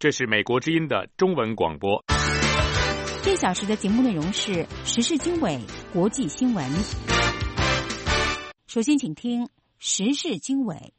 这是美国之音的中文广播。 1小时的节目内容是时事经纬、国际新闻。首先请听时事经纬。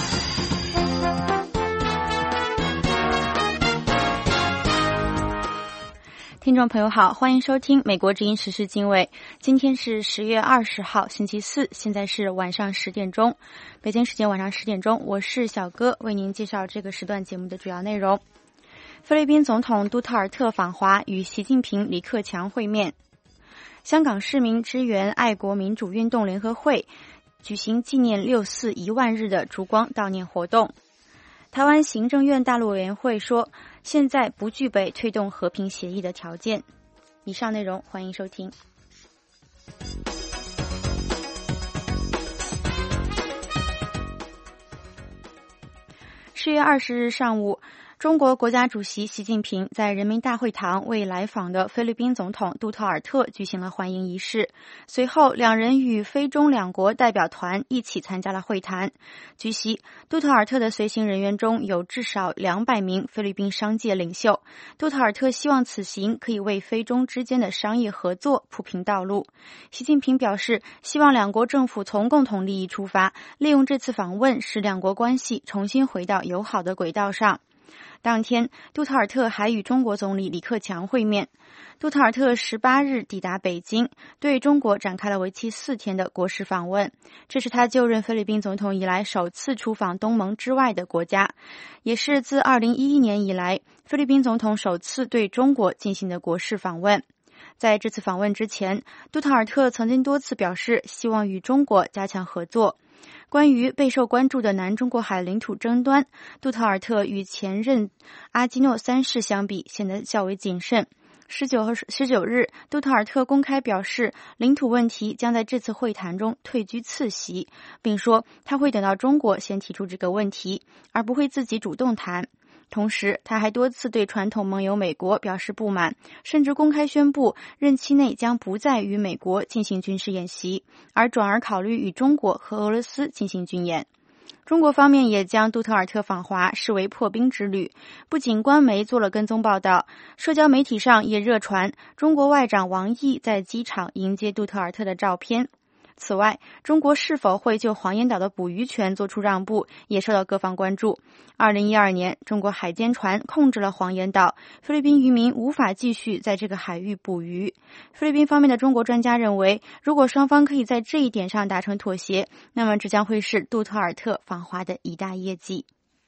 听众朋友好，欢迎收听美国之音时事经纬。今天是10月20号星期四，现在是晚上10点钟，北京时间晚上10点钟，我是小哥，为您介绍这个时段节目的主要内容。菲律宾总统杜特尔特访华，与习近平、李克强会面。香港市民支援爱国民主运动联合会举行纪念6·41万日的烛光悼念活动。台湾行政院大陆委员会说，现在不具备推动和平协议的条件。以上内容欢迎收听。10月20日上午，中国国家主席习近平在人民大会堂为来访的菲律宾总统杜特尔特举行了欢迎仪式。随后，两人与菲中两国代表团一起参加了会谈。据悉，杜特尔特的随行人员中有至少200名菲律宾商界领袖。杜特尔特希望此行可以为菲中之间的商业合作铺平道路。习近平表示，希望两国政府从共同利益出发，利用这次访问使两国关系重新回到友好的轨道上。当天，杜特尔特还与中国总理李克强会面。杜特尔特18日抵达北京，对中国展开了为期4天的国事访问。这是他就任菲律宾总统以来首次出访东盟之外的国家，也是自2011年以来菲律宾总统首次对中国进行的国事访问。在这次访问之前，杜特尔特曾经多次表示希望与中国加强合作。关于备受关注的南中国海领土争端，杜特尔特与前任阿基诺3世相比显得较为谨慎。19日，杜特尔特公开表示，领土问题将在这次会谈中退居次席，并说他会等到中国先提出这个问题，而不会自己主动谈。同时，他还多次对传统盟友美国表示不满，甚至公开宣布任期内将不再与美国进行军事演习，而转而考虑与中国和俄罗斯进行军演。中国方面也将杜特尔特访华视为破冰之旅，不仅官媒做了跟踪报道，社交媒体上也热传中国外长王毅在机场迎接杜特尔特的照片。此外，中国是否会就黄岩岛的捕鱼权做出让步，也受到各方关注。2012年，中国海监船控制了黄岩岛，菲律宾渔民无法继续在这个海域捕鱼。菲律宾方面的中国专家认为，如果双方可以在这一点上达成妥协，那么这将会是杜特尔特访华的一大业绩。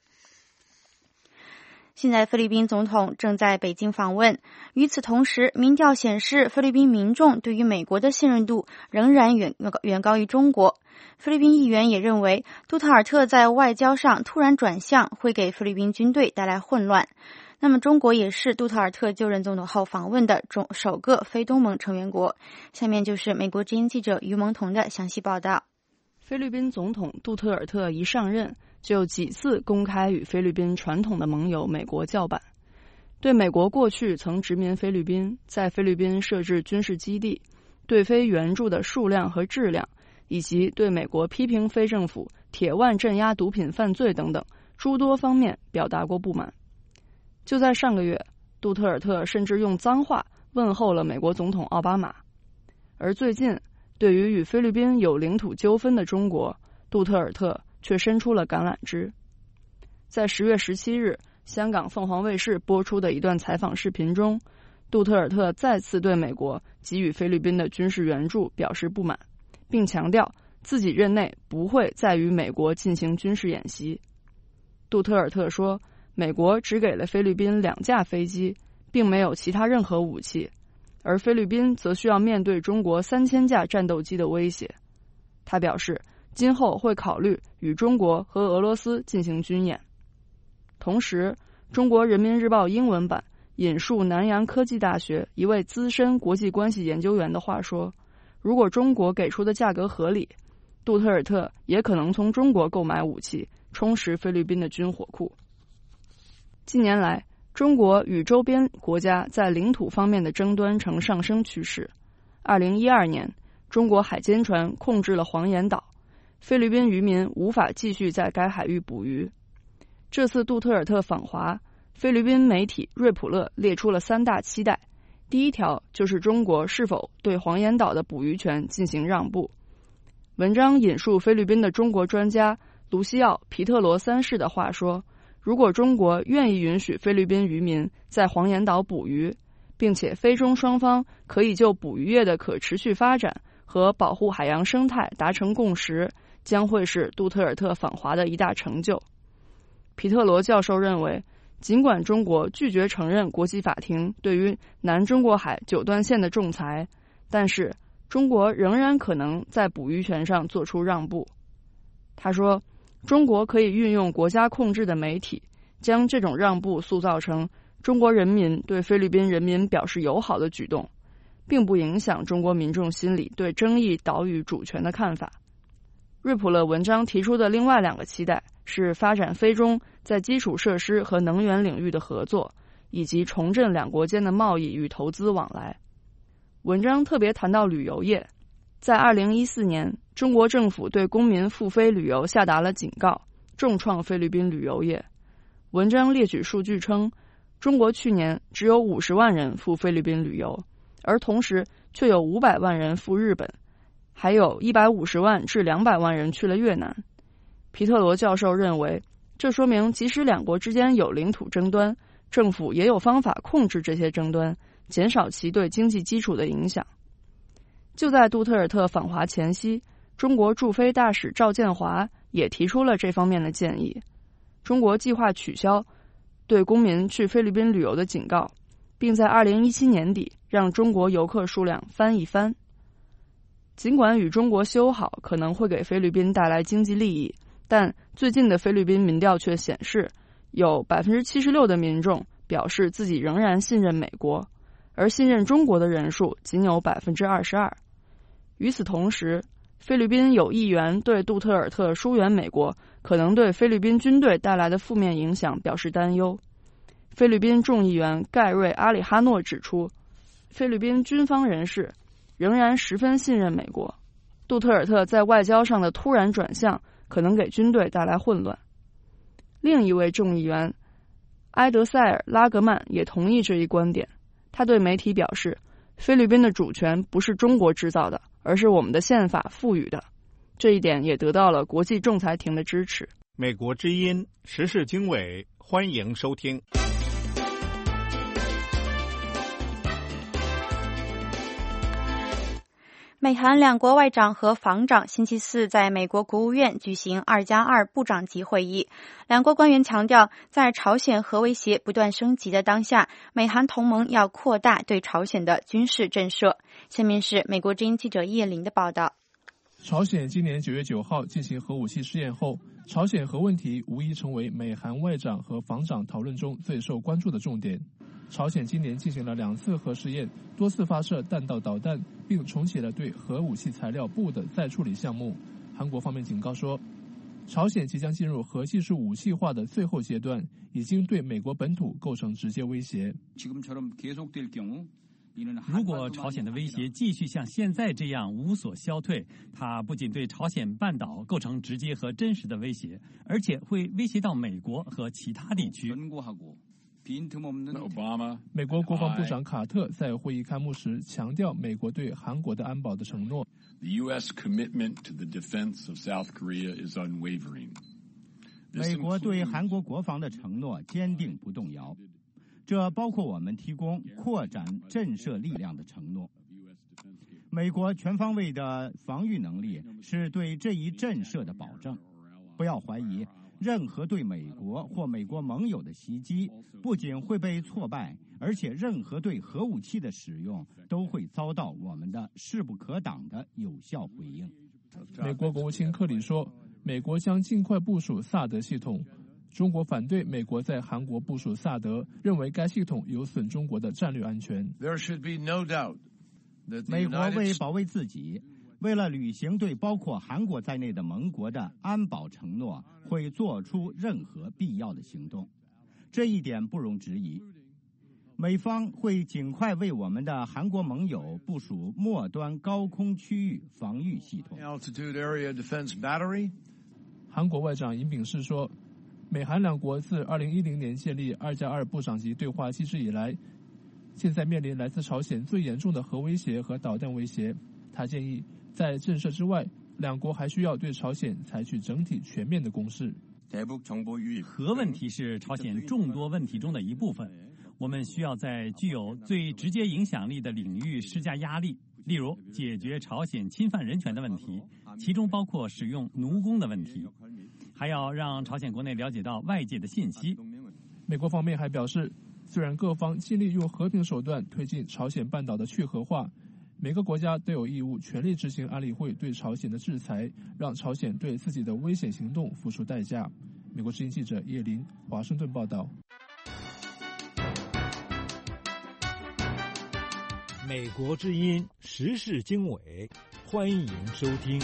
现在菲律宾总统正在北京访问。与此同时，民调显示菲律宾民众对于美国的信任度仍然远高于中国。菲律宾议员也认为，杜特尔特在外交上突然转向会给菲律宾军队带来混乱。那么中国也是杜特尔特就任总统后访问的首个非东盟成员国。下面就是美国之音记者于萌彤的详细报道。 菲律宾总统杜特尔特一上任就几次公开与菲律宾传统的盟友美国叫板，对美国过去曾殖民菲律宾，在菲律宾设置军事基地，对菲援助的数量和质量，以及对美国批评非政府铁腕镇压毒品犯罪等等诸多方面表达过不满。就在上个月，杜特尔特甚至用脏话问候了美国总统奥巴马。而最近，对于与菲律宾有领土纠纷的中国，杜特尔特却伸出了橄榄枝。在10月17日，香港凤凰卫视播出的一段采访视频中，杜特尔特再次对美国给予菲律宾的军事援助表示不满，并强调自己任内不会再与美国进行军事演习。杜特尔特说，美国只给了菲律宾2架飞机，并没有其他任何武器，而菲律宾则需要面对中国3000架战斗机的威胁。他表示，今后会考虑与中国和俄罗斯进行军演。同时，中国人民日报英文版引述南洋科技大学一位资深国际关系研究员的话说，如果中国给出的价格合理，杜特尔特也可能从中国购买武器，充实菲律宾的军火库。近年来，中国与周边国家在领土方面的争端呈上升趋势。2012年，中国海监船控制了黄岩岛，菲律宾渔民无法继续在该海域捕鱼。这次杜特尔特访华， 菲律宾媒体瑞普勒列出了3大期待。第一条就是中国是否对黄岩岛的捕鱼权进行让步。文章引述菲律宾的中国专家卢西奥·皮特罗3世的话说，如果中国愿意允许菲律宾渔民在黄岩岛捕鱼，并且菲中双方可以就捕鱼业的可持续发展和保护海洋生态达成共识，将会是杜特尔特访华的一大成就。皮特罗教授认为，尽管中国拒绝承认国际法庭对于南中国海9段线的仲裁，但是中国仍然可能在捕鱼权上做出让步。他说，中国可以运用国家控制的媒体，将这种让步塑造成中国人民对菲律宾人民表示友好的举动，并不影响中国民众心里对争议岛屿主权的看法。瑞普勒文章提出的另外2个期待是发展菲中在基础设施和能源领域的合作，以及重振2国间的贸易与投资往来。文章特别谈到旅游业，在2014年，中国政府对公民赴菲旅游下达了警告，重创菲律宾旅游业。文章列举数据称，中国去年只有50万人赴菲律宾旅游，而同时却有500万人赴日本，还有150万至200万人去了越南。皮特罗教授认为，这说明即使2国之间有领土争端，政府也有方法控制这些争端，减少其对经济基础的影响。就在杜特尔特访华前夕，中国驻菲大使赵建华也提出了这方面的建议。中国计划取消对公民去菲律宾旅游的警告，并在2017年底让中国游客数量翻一番。尽管与中国修好可能会给菲律宾带来经济利益，但最近的菲律宾民调却显示，有 76% 的民众表示自己仍然信任美国，而信任中国的人数仅有 22%。与此同时，菲律宾有议员对杜特尔特疏远美国可能对菲律宾军队带来的负面影响表示担忧。菲律宾众议员盖瑞·阿里哈诺指出，菲律宾军方人士仍然十分信任美国，杜特尔特在外交上的突然转向可能给军队带来混乱。另一位众议员埃德塞尔·拉格曼也同意这一观点，他对媒体表示，菲律宾的主权不是中国制造的，而是我们的宪法赋予的。这一点也得到了国际仲裁庭的支持。 美国之音时事经纬，欢迎收听。 美韩2国外长和防长星期四在美国国务院举行2+2部长级会议。2国官员强调，在朝鲜核威胁不断升级的当下，美韩同盟要扩大对朝鲜的军事震慑。下面是美国之音记者叶玲的报道。 朝鲜今年9月9号进行核武器试验后，朝鲜核问题无疑成为美韩外长和防长讨论中最受关注的重点。朝鲜今年进行了2次核试验，多次发射弹道导弹，并重启了对核武器材料部的再处理项目。韩国方面警告说，朝鲜即将进入核技术武器化的最后阶段，已经对美国本土构成直接威胁。 如果朝鲜的威胁继续像现在这样无所消退，它不仅对朝鲜半岛构成直接和真实的威胁，而且会威胁到美国和其他地区。 美国国防部长卡特在会议开幕时强调美国对韩国的安保的承诺。 美国对韩国国防的承诺坚定不动摇，这包括我们提供扩展震慑力量的承诺。美国全方位的防御能力是对这一震慑的保证。不要怀疑，任何对美国或美国盟友的袭击不仅会被挫败，而且任何对核武器的使用都会遭到我们的势不可挡的有效回应。 美国国务卿克里说，美国将尽快部署萨德系统。中国反对美国在韩国部署萨德，认为该系统有损中国的战略安全。 美国为保卫自己，为了履行对包括韩国在内的盟国的安保承诺，会做出任何必要的行动，这一点不容置疑。美方会尽快为我们的韩国盟友部署末端高空区域防御系统。 韩国外长尹炳世说， 美韩两国自2010年建立2+2部长级对话机制以来，现在面临来自朝鲜最严重的核威胁和导弹威胁。他建议，在震慑之外，两国还需要对朝鲜采取整体全面的攻势。 核问题是朝鲜众多问题中的一部分，我们需要在具有最直接影响力的领域施加压力，例如解决朝鲜侵犯人权的问题，其中包括使用奴工的问题，还要让朝鲜国内了解到外界的信息。 美国方面还表示，虽然各方尽力用和平手段推进朝鲜半岛的去核化，每个国家都有义务全力执行安理会对朝鲜的制裁，让朝鲜对自己的危险行动付出代价。美国之音记者叶林，华盛顿报道。 美国之音时事经纬，欢迎收听。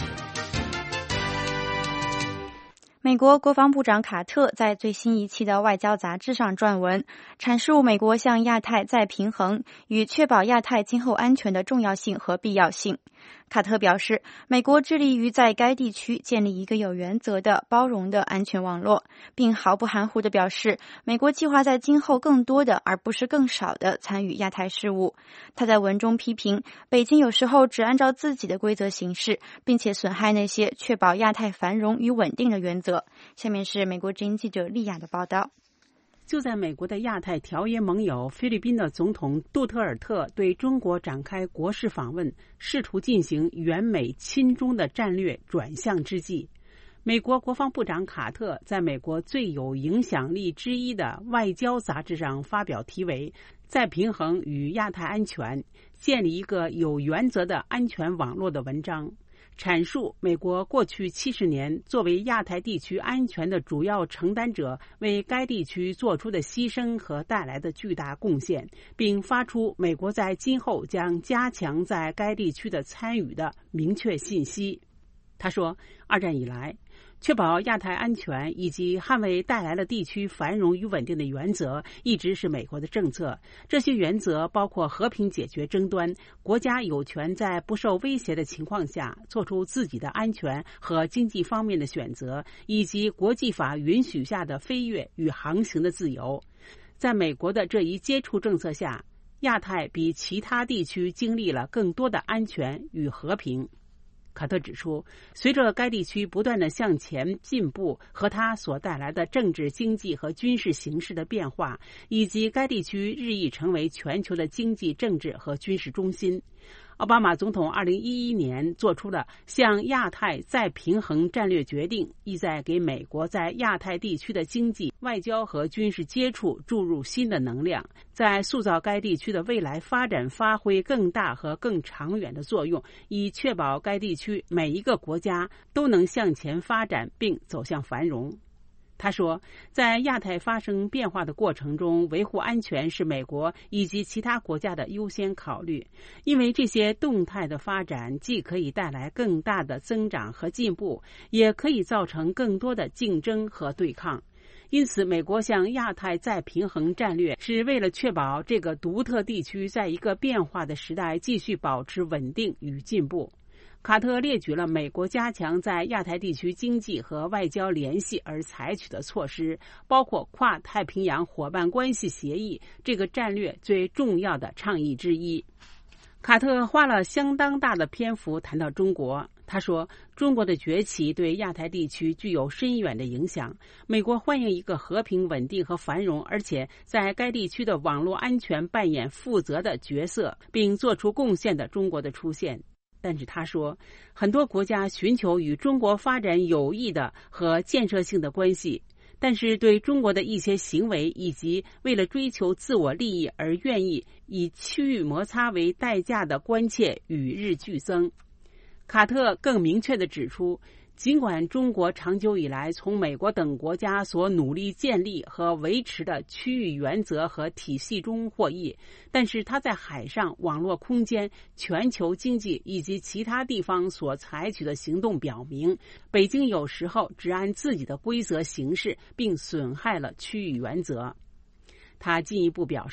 美国国防部长卡特在最新一期的外交杂志上撰文，阐述美国向亚太再平衡与确保亚太今后安全的重要性和必要性。卡特表示，美国致力于在该地区建立一个有原则的、包容的安全网络，并毫不含糊地表示，美国计划在今后更多的而不是更少的参与亚太事务。他在文中批评，北京有时候只按照自己的规则行事，并且损害那些确保亚太繁荣与稳定的原则。下面是美国之音记者莉亚的报道。 就在美国的亚太条约盟友菲律宾的总统杜特尔特对中国展开国事访问，试图进行援美亲中的战略转向之际，美国国防部长卡特在美国最有影响力之一的外交杂志上发表题为《再平衡与亚太安全：建立一个有原则的安全网络》的文章，阐述美国过去70年作为亚太地区安全的主要承担者为该地区做出的牺牲和带来的巨大贡献，并发出美国在今后将加强在该地区的参与的明确信息。他说，二战以来，确保亚太安全以及捍卫带来了地区繁荣与稳定的原则一直是美国的政策。这些原则包括和平解决争端，国家有权在不受威胁的情况下做出自己的安全和经济方面的选择，以及国际法允许下的飞越与航行的自由。在美国的这一接触政策下，亚太比其他地区经历了更多的安全与和平。卡特指出，随着该地区不断地向前进步和它所带来的政治、经济和军事形势的变化，以及该地区日益成为全球的经济、政治和军事中心，奥巴马总统2011年做出了向亚太再平衡战略决定，意在给美国在亚太地区的经济、外交和军事接触注入新的能量，在塑造该地区的未来发展发挥更大和更长远的作用，以确保该地区每一个国家都能向前发展并走向繁荣。他说，在亚太发生变化的过程中，维护安全是美国以及其他国家的优先考虑，因为这些动态的发展既可以带来更大的增长和进步，也可以造成更多的竞争和对抗。因此，美国向亚太再平衡战略是为了确保这个独特地区在一个变化的时代继续保持稳定与进步。卡特列举了美国加强在亚太地区经济和外交联系而采取的措施，包括跨太平洋伙伴关系协议，这个战略最重要的倡议之一。卡特花了相当大的篇幅谈到中国。他说，中国的崛起对亚太地区具有深远的影响。美国欢迎一个和平、稳定和繁荣，而且在该地区的网络安全扮演负责的角色，并做出贡献的中国的出现。但是他说，很多国家寻求与中国发展有益的和建设性的关系，但是对中国的一些行为以及为了追求自我利益而愿意以区域摩擦为代价的关切与日俱增。卡特更明确地指出，尽管中国长久以来从美国等国家所努力建立和维持的区域原则和体系中获益，但是它在海上、网络空间、全球经济以及其他地方所采取的行动表明，北京有时候只按自己的规则行事，并损害了区域原则。他进一步表示，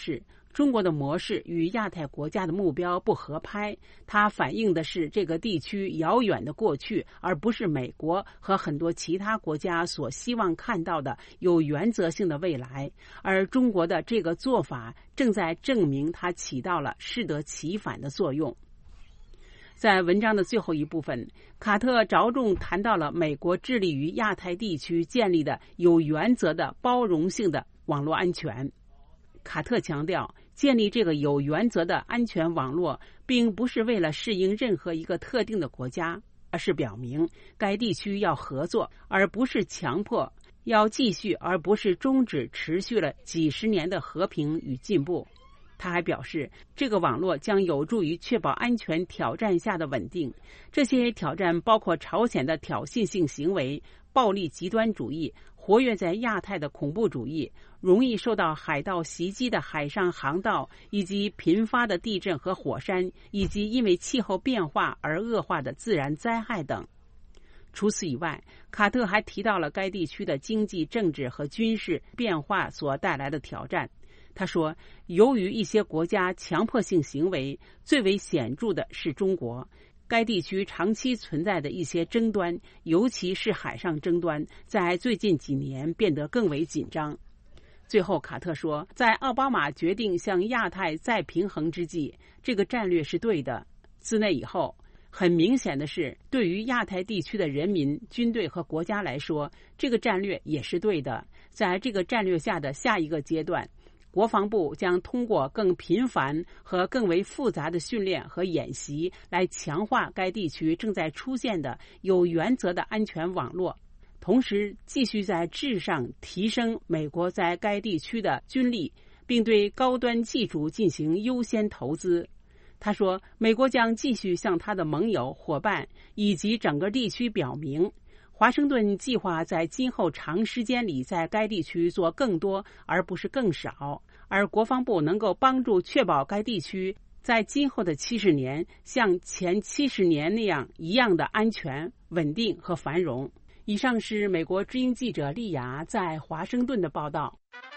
中国的模式与亚太国家的目标不合拍，它反映的是这个地区遥远的过去，而不是美国和很多其他国家所希望看到的有原则性的未来。而中国的这个做法正在证明它起到了适得其反的作用。在文章的最后一部分，卡特着重谈到了美国致力于亚太地区建立的有原则的包容性的网络安全。卡特强调，建立这个有原则的安全网络并不是为了适应任何一个特定的国家，而是表明该地区要合作，而不是强迫，要继续而不是终止持续了几十年的和平与进步。他还表示，这个网络将有助于确保安全挑战下的稳定。这些挑战包括朝鲜的挑衅性行为、暴力极端主义、活跃在亚太的恐怖主义、容易受到海盗袭击的海上航道，以及频发的地震和火山，以及因为气候变化而恶化的自然灾害等。除此以外，卡特还提到了该地区的经济、政治和军事变化所带来的挑战。他说，由于一些国家强迫性行为，最为显著的是中国。该地区长期存在的一些争端，尤其是海上争端，在最近几年变得更为紧张。最后，卡特说，在奥巴马决定向亚太再平衡之际，这个战略是对的。自那以后，很明显的是，对于亚太地区的人民、军队和国家来说，这个战略也是对的。在这个战略下的下一个阶段，国防部将通过更频繁和更为复杂的训练和演习来强化该地区正在出现的有原则的安全网络，同时继续在质上提升美国在该地区的军力，并对高端技术进行优先投资。他说，美国将继续向他的盟友、伙伴以及整个地区表明，华盛顿计划在今后长时间里在该地区做更多，而不是更少，而国防部能够帮助确保该地区在今后的70年像前70年那样一样的安全、稳定和繁荣。以上是美国之音记者丽雅在华盛顿的报道。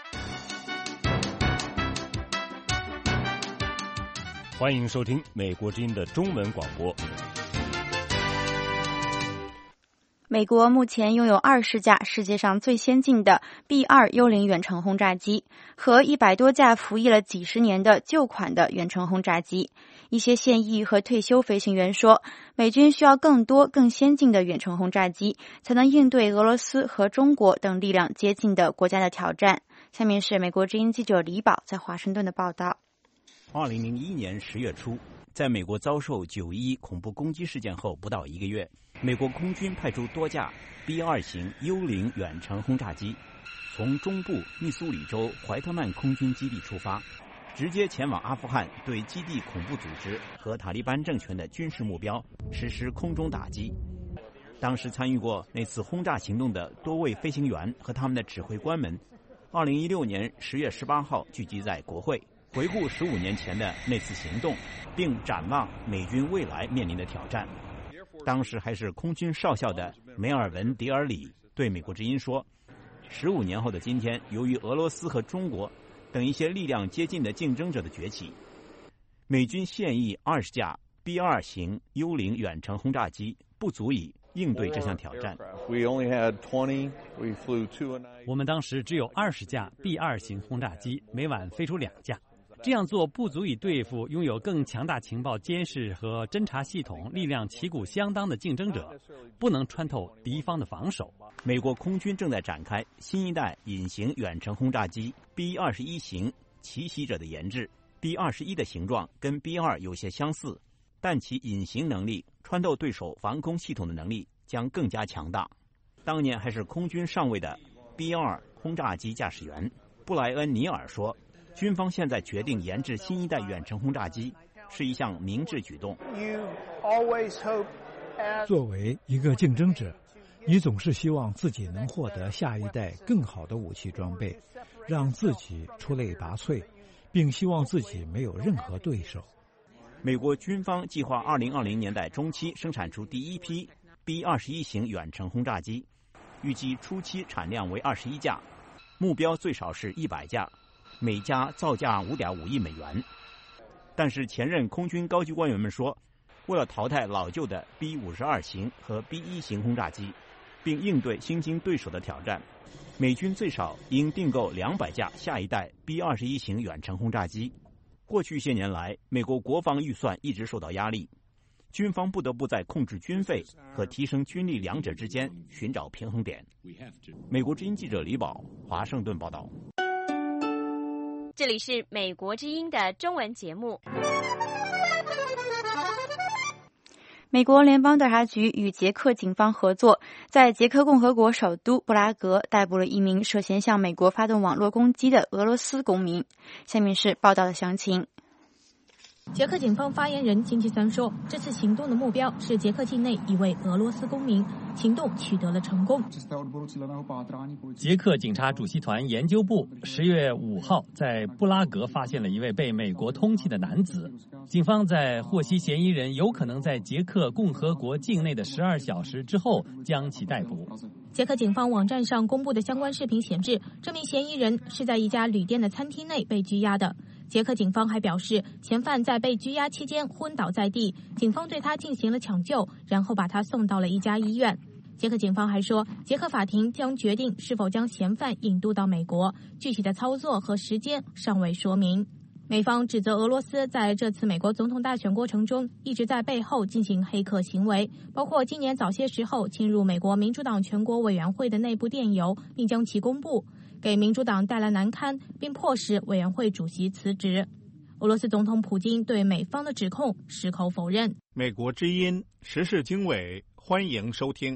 欢迎收听美国之音的中文广播。 美国目前拥有20架世界上最先进的 B-2 幽灵远程轰炸机和100多架服役了几十年的旧款的远程轰炸机。一些现役和退休飞行员说，美军需要更多更先进的远程轰炸机，才能应对俄罗斯和中国等力量接近的国家的挑战。下面是美国之音记者李宝在华盛顿的报道。 2001年10月初，在美国遭受911恐怖攻击事件后不到1个月，美国空军派出多架 B-2 型幽灵远程轰炸机，从中部密苏里州怀特曼空军基地出发，直接前往阿富汗，对基地恐怖组织和塔利班政权的军事目标实施空中打击。当时参与过那次轰炸行动的多位飞行员和他们的指挥官们，2016年10月18号聚集在国会，回顾15年前的那次行动，并展望美军未来面临的挑战。当时还是空军少校的梅尔文·迪尔里对美国之音说，15年后的今天，由于俄罗斯和中国等一些力量接近的竞争者的崛起，美军现役20架 B-2 型幽灵远程轰炸机不足以应对这项挑战。 我们当时只有20架 B-2 型轰炸机，每晚飞出2架。这样做不足以对付拥有更强大情报监视和侦察系统、力量旗鼓相当的竞争者，不能穿透敌方的防守。 美国空军正在展开新一代隐形远程轰炸机 B-21 型奇袭者的研制。B-21 的形状跟 B-2 有些相似，但其隐形能力、穿透对手防空系统的能力将更加强大。当年还是空军上尉的 B-2 轰炸机驾驶员布莱恩·尼尔说，军方现在决定研制新一代远程轰炸机是一项明智举动。 作为一个竞争者，你总是希望自己能获得下一代更好的武器装备，让自己出类拔萃，并希望自己没有任何对手。 美国军方计划2020年代中期生产出第一批 B-21 型远程轰炸机，预计初期产量为21架，目标最少是100架。 每家造价5.5亿美元。但是前任空军高级官员们说，为了淘汰老旧的 B-52 型和 B-1 型轰炸机，并应对新兴对手的挑战，美军最少应订购200架下一代 B-21 型远程轰炸机。过去些年来，美国国防预算一直受到压力，军方不得不在控制军费和提升军力两者之间寻找平衡点。美国之音记者李宝，华盛顿报道。 这里是美国之音的中文节目。 美国联邦调查局与捷克警方合作，在捷克共和国首都布拉格逮捕了一名涉嫌向美国发动网络攻击的俄罗斯公民。下面是报道的详情。 捷克警方发言人星期三说，这次行动的目标是捷克境内一位俄罗斯公民，行动取得了成功。 捷克警察主席团研究部10月5号在布拉格发现了一位被美国通缉的男子，警方在获悉嫌疑人有可能在捷克共和国境内的12小时之后将其逮捕。 捷克警方网站上公布的相关视频显示，这名嫌疑人是在一家旅店的餐厅内被拘押的。捷克警方还表示，嫌犯在被拘押期间昏倒在地，警方对他进行了抢救，然后把他送到了一家医院。捷克警方还说，捷克法庭将决定是否将嫌犯引渡到美国，具体的操作和时间尚未说明。美方指责俄罗斯在这次美国总统大选过程中一直在背后进行黑客行为，包括今年早些时候侵入美国民主党全国委员会的内部电邮，并将其公布，给民主党带来难堪，并迫使委员会主席辞职。俄罗斯总统普京对美方的指控矢口否认。 美国之音时事经纬，欢迎收听。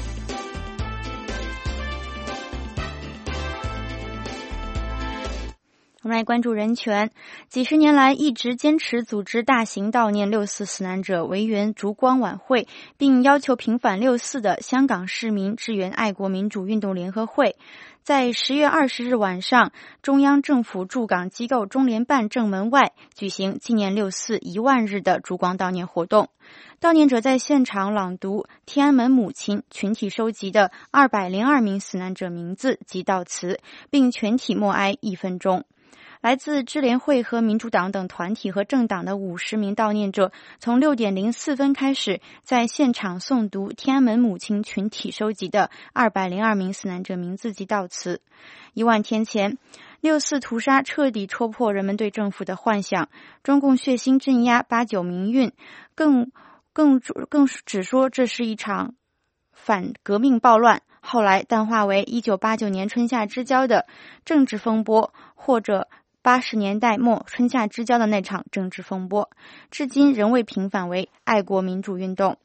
我们来关注人权。几十年来一直坚持组织大型悼念6·4死难者维园烛光晚会，并要求平反6·4的香港市民支援爱国民主运动联合会，在10月20日晚上，中央政府驻港机构中联办正门外举行纪念6·4 1万日的烛光悼念活动。悼念者在现场朗读天安门母亲群体收集的202名死难者名字及悼词，并全体默哀1分钟。来自支联会和民主党等团体和政党的50名悼念者，从6点04分开始，在现场诵读天安门母亲群体收集的202名死难者名字及悼词。1万天前，6·4屠杀彻底戳破人们对政府的幻想，中共血腥镇压89民运，更只说这是一场反革命暴乱，后来淡化为1989年春夏之交的政治风波，或者80年代末春夏之交的那场政治风波，至今仍未平反为爱国民主运动。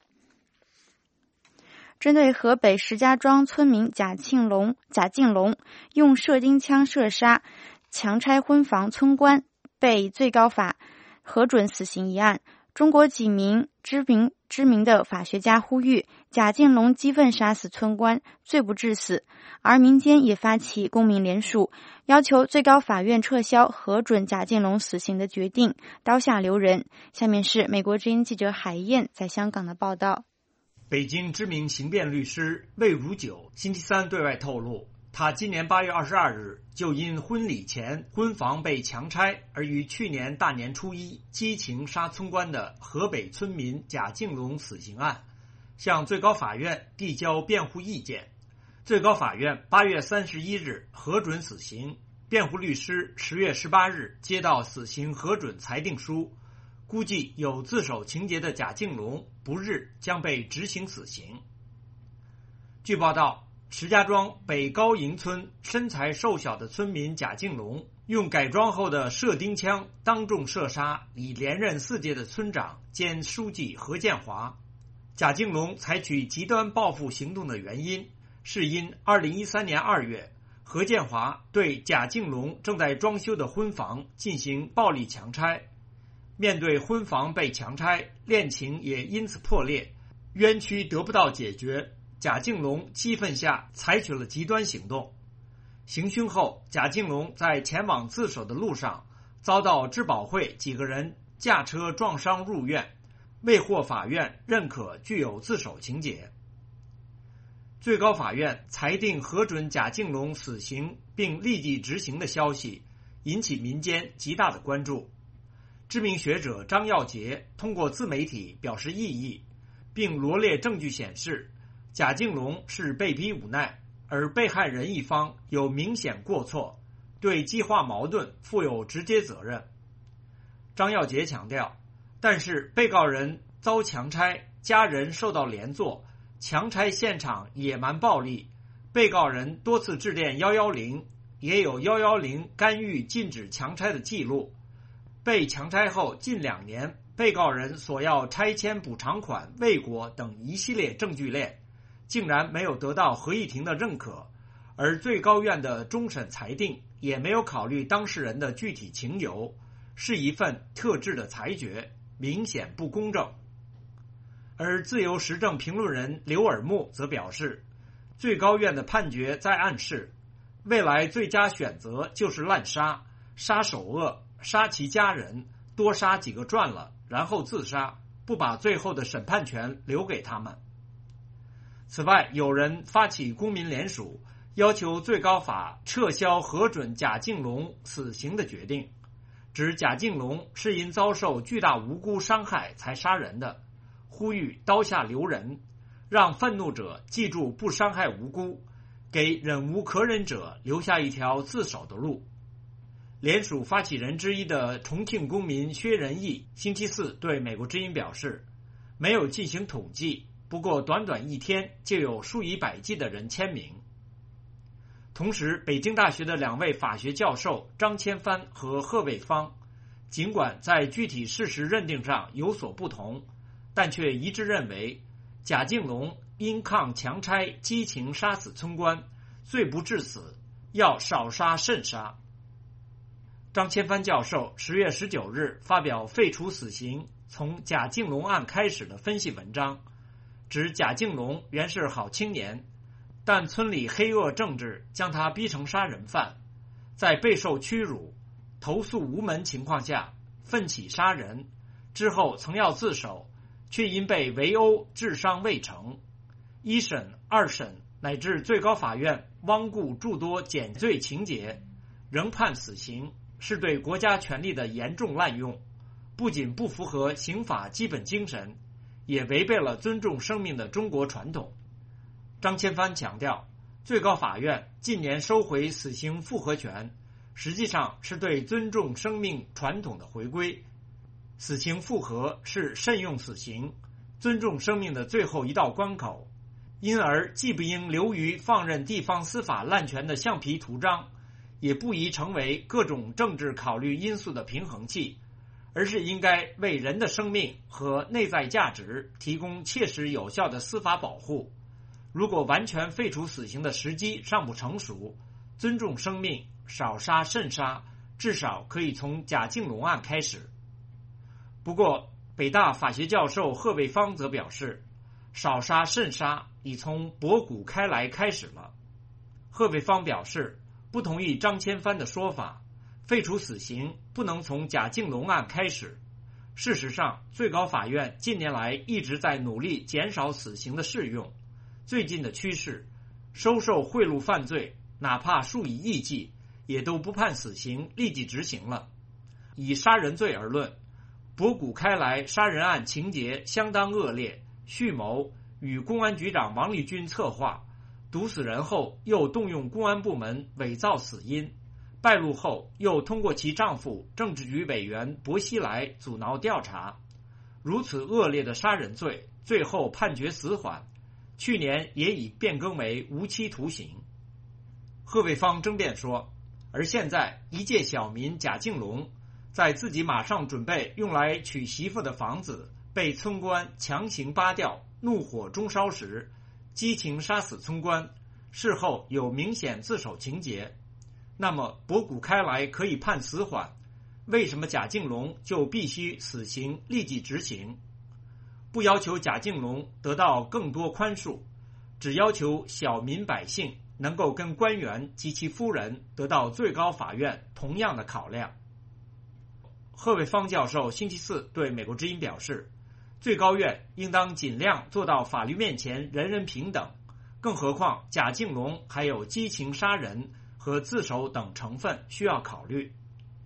针对河北石家庄村民贾敬龙用射钉枪射杀强拆婚房村官被最高法核准死刑一案，中国几名知名的法学家呼吁贾敬龙激愤杀死村官，罪不至死，而民间也发起公民联署，要求最高法院撤销核准贾敬龙死刑的决定，刀下留人。下面是美国之音记者海燕在香港的报道。 北京知名刑辩律师魏如九星期三对外透露，他今年8月22日就因婚礼前婚房被强拆而于去年大年初一激情杀村官的河北村民贾敬龙死刑案，向最高法院递交辩护意见。最高法院8月31日核准死刑，辩护律师10月18日接到死刑核准裁定书，估计有自首情节的贾敬龙不日将被执行死刑。据报道，石家庄北高营村身材瘦小的村民贾敬龙用改装后的射钉枪当众射杀已连任4届的村长兼书记何建华。贾敬龙采取极端报复行动的原因是因2013年2月何建华对贾敬龙正在装修的婚房进行暴力强拆，面对婚房被强拆，恋情也因此破裂，冤屈得不到解决，贾敬龙气愤下采取了极端行动。行凶后，贾敬龙在前往自首的路上遭到治保会几个人驾车撞伤入院，未获法院认可具有自首情节。最高法院裁定核准贾敬龙死刑并立即执行的消息引起民间极大的关注。知名学者张耀杰通过自媒体表示异议，并罗列证据显示贾静龙是被逼无奈，而被害人一方有明显过错，对激化矛盾负有直接责任。张耀杰强调，但是被告人遭强拆，家人受到连坐，强拆现场野蛮暴力，被告人多次致电110，也有110干预禁止强拆的记录。被强拆后近2年，被告人索要拆迁补偿款未果等一系列证据链，竟然没有得到合议庭的认可，而最高院的终审裁定也没有考虑当事人的具体情由，是一份特制的裁决，明显不公正。而自由时政评论人刘尔木则表示，最高院的判决在暗示，未来最佳选择就是滥杀，杀首恶，杀其家人，多杀几个赚了，然后自杀，不把最后的审判权留给他们。此外，有人发起公民联署，要求最高法撤销核准贾静龙死刑的决定，指贾静龙是因遭受巨大无辜伤害才杀人的，呼吁刀下留人，让愤怒者记住不伤害无辜，给忍无可忍者留下一条自首的路。联署发起人之一的重庆公民薛仁义星期四对美国之音表示，没有进行统计，不过短短1天就有数以百计的人签名。同时，北京大学的2位法学教授张千帆和贺卫方，尽管在具体事实认定上有所不同，但却一致认为贾静龙因抗强拆激情杀死村官，罪不至死，要少杀慎杀。张千帆教授10月19日发表废除死刑从贾静龙案开始的分析文章，指贾静龙原是好青年，但村里黑恶政治将他逼成杀人犯，在备受屈辱、投诉无门情况下奋起杀人，之后曾要自首，却因被围殴致伤未成。1审、2审乃至最高法院罔顾诸多减罪情节，仍判死刑，是对国家权力的严重滥用，不仅不符合刑法基本精神，也违背了尊重生命的中国传统。张千帆强调，最高法院近年收回死刑复核权，实际上是对尊重生命传统的回归。死刑复核是慎用死刑、尊重生命的最后一道关口，因而既不应流于放任地方司法滥权的橡皮图章，也不宜成为各种政治考虑因素的平衡器，而是应该为人的生命和内在价值提供切实有效的司法保护。如果完全废除死刑的时机尚不成熟，尊重生命，少杀慎杀，至少可以从贾静龙案开始。不过，北大法学教授贺卫方则表示，少杀慎杀已从博古开来开始了。贺卫方表示，不同意张千帆的说法，废除死刑不能从贾静龙案开始。事实上，最高法院近年来一直在努力减少死刑的适用。最近的趋势，收受贿赂犯罪，哪怕数以亿计，也都不判死刑立即执行了。以杀人罪而论，博古开来杀人案情节相当恶劣，蓄谋，与公安局长王立军策划，毒死人后又动用公安部门伪造死因，败露后又通过其丈夫政治局委员薄熙来阻挠调查。如此恶劣的杀人罪，最后判决死缓，去年也已变更为无期徒刑。贺卫方争辩说，而现在一介小民贾静龙，在自己马上准备用来娶媳妇的房子被村官强行扒掉，怒火中烧时，激情杀死村官，事后有明显自首情节，那么博古开来可以判死缓，为什么贾静龙就必须死刑立即执行？不要求贾静龙得到更多宽恕，只要求小民百姓能够跟官员及其夫人得到最高法院同样的考量。贺卫方教授星期四对美国之音表示，最高院应当尽量做到法律面前人人平等，更何况贾静龙还有激情杀人和自首等成分需要考虑。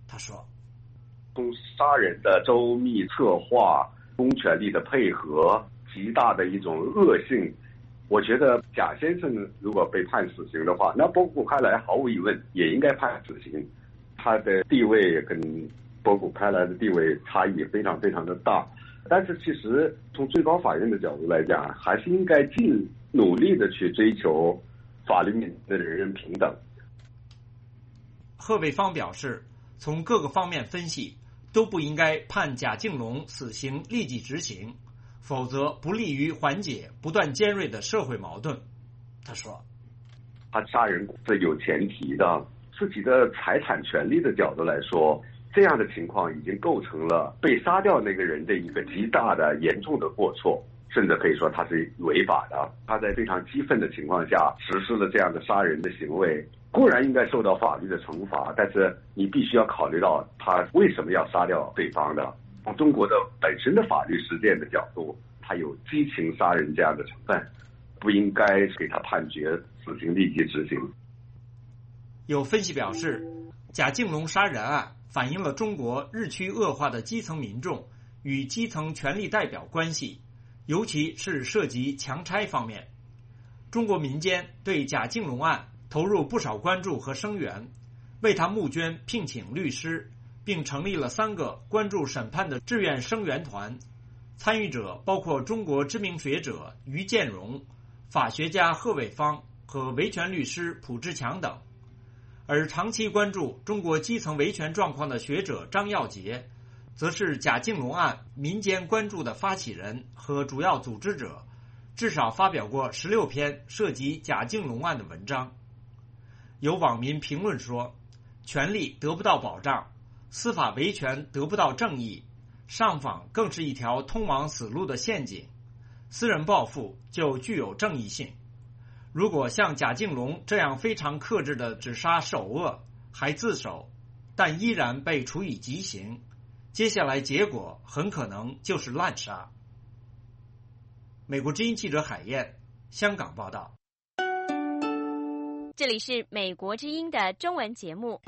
他说， 从杀人的周密策划、公权力的配合、极大的一种恶性，我觉得贾先生如果被判死刑的话，那波古开来毫无疑问也应该判死刑。他的地位跟波古开来的地位差异非常非常的大，但是其实从最高法院的角度来讲，还是应该尽努力的去追求法律面前的人人平等。 贺卫方表示，从各个方面分析，都不应该判贾敬龙死刑立即执行，否则不利于缓解不断尖锐的社会矛盾。他说， 他杀人是有前提的，自己的财产权利的角度来说，这样的情况已经构成了被杀掉那个人的一个极大的严重的过错，甚至可以说他是违法的。他在非常激愤的情况下实施了这样的杀人的行为，固然应该受到法律的惩罚，但是你必须要考虑到他为什么要杀掉对方的。从中国的本身的法律实践的角度，他有激情杀人这样的成分，不应该给他判决死刑立即执行。 有分析表示，贾敬龙杀人案反映了中国日趋恶化的基层民众与基层权力代表关系，尤其是涉及强拆方面。中国民间对贾敬龙案投入不少关注和声援，为他募捐聘请律师，并成立了3个关注审判的志愿声援团，参与者包括中国知名学者于建荣、法学家贺卫方和维权律师蒲志强等。而长期关注中国基层维权状况的学者张耀杰，则是贾敬龙案民间关注的发起人和主要组织者，至少发表过16篇涉及贾敬龙案的文章。有网民评论说，权利得不到保障，司法维权得不到正义，上访更是一条通往死路的陷阱，私人报复就具有正义性。如果像贾敬龙这样非常克制的只杀首恶，还自首，但依然被处以极刑，接下来结果很可能就是滥杀。美国之音记者海燕，香港报道。 这里是美国之音的中文节目。